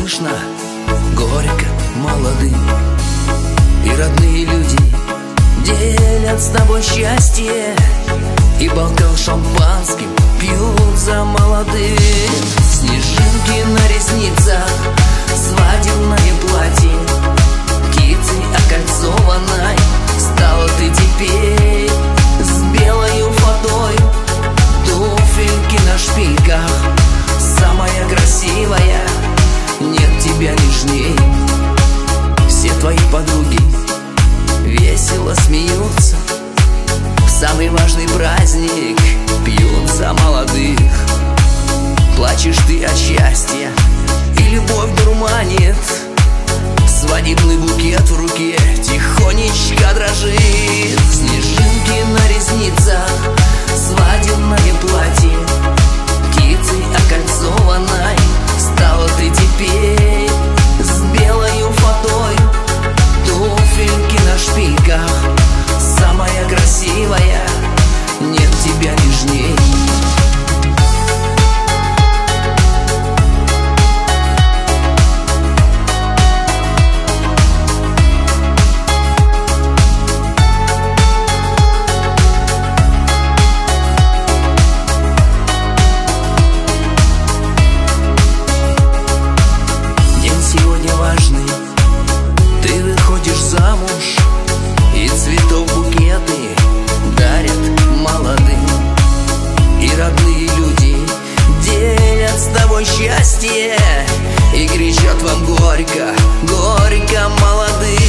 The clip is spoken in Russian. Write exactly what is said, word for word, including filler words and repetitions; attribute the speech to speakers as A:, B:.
A: слышно горько молодым. И родные люди делят с тобой счастье, и бокал шампанским пьют за молодых. Снежинки на ресницах, свадебное платье, птицей окольцованной стала ты теперь. С белою фатой, туфельки на шпильках, самая красивая, нет тебя нежней. Все твои подруги весело смеются, в самый важный праздник пьют за молодых. Плачешь ты от счастья, и любовь дурманит, свадебный букет в руке тихонечко дрожит. Снежинки на ресницах, свадебное платье, птицей окольцованной стала ты теперь. С белою фатой, туфельки на шпильках, самая красивая, нет тебя нежней. Счастье, и кричат вам горько, горько молодым.